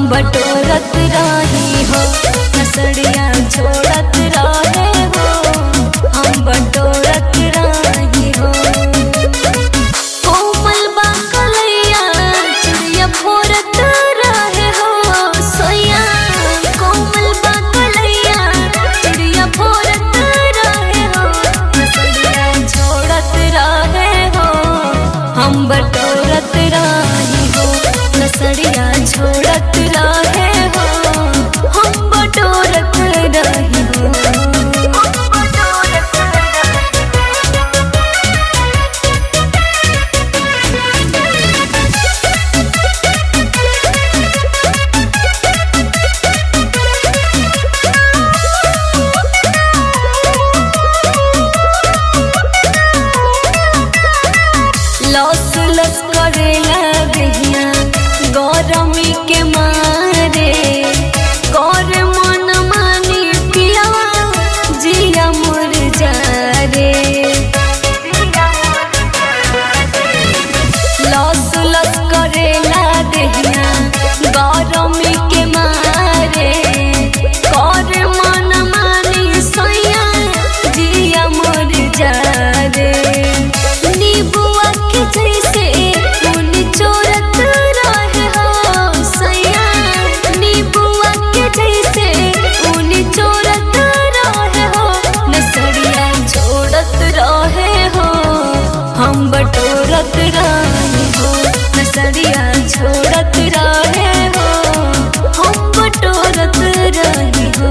बटोरत रही हो नसड़िया छोड़त रहे हो हम बटोरत रही हो। कोमल बा कलैया चिड़िया फोरत रहे हो सोया। कोमल बा कलैया चिड़िया फोरत रहे हो नसड़िया छोड़त रहे हो हम बटोरत रही हो नसड़िया छोड़त रहे हो हम बटोरत रही हो। लस लस करेला गहिया गौरमी के मारे कर मन मानी पिया जिया मुरझा रे। लस लस करेला गहिया गौरमी के मारे कर मन मानी सैया जिया मुरझा रे। नीबुआ के जैसे उन चोरत रहे हो सैया। नीबुआ के जैसे उन चोरत रहे हो नसड़िया छोड़त रहे हो हम बटोरत रही हो नसड़िया छोड़त रहे हो हम बटोरत रही हो।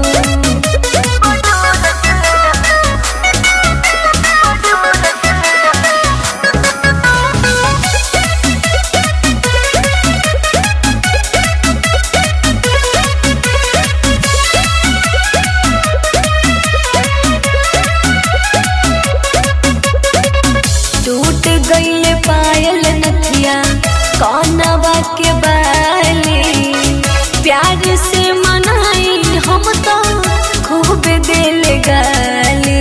टूट गईले पायल नथिया कौनवा के बाली प्यार से मनाई हम तो खूब दिल गाली।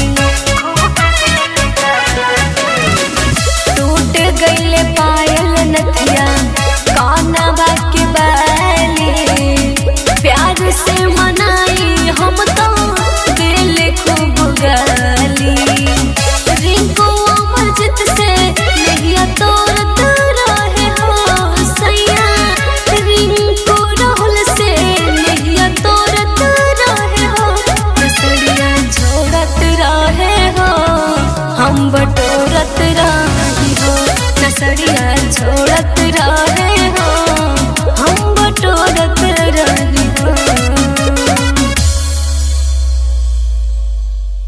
टूट गईले पायल नथिया कौनवा के बाली प्यार से मनाई हम तो दिल खूब गाली। रिंकू अमरजीत से नहिया तोरत रहे हो सैया। रिंकू राहुल से नहिया तोरत रहे हो नसड़िया छोड़त रहे हो हम बटोरत रही हो नसड़िया छोड़त रहे